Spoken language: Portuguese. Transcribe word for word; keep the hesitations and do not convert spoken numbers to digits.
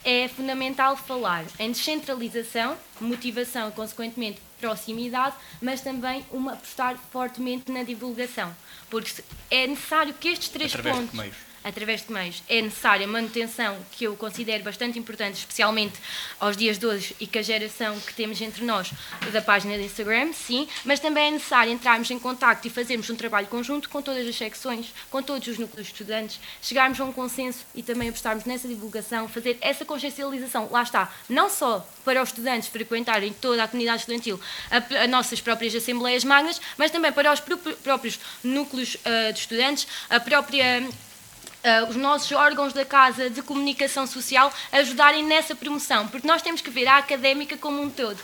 é fundamental falar em descentralização, motivação e, consequentemente, proximidade, mas também uma, apostar fortemente na divulgação, porque é necessário que estes três através pontos... de meios. através de meios, é necessária a manutenção, que eu considero bastante importante, especialmente aos dias de hoje e com a geração que temos entre nós, da página de Instagram, sim, mas também é necessário entrarmos em contacto e fazermos um trabalho conjunto com todas as secções, com todos os núcleos de estudantes, chegarmos a um consenso e também apostarmos nessa divulgação, fazer essa consciencialização, lá está, não só para os estudantes frequentarem toda a comunidade estudantil, as nossas próprias assembleias magnas, mas também para os próprios núcleos uh, de estudantes, a própria... Uh, os nossos órgãos da Casa de Comunicação Social ajudarem nessa promoção, porque nós temos que ver a académica como um todo.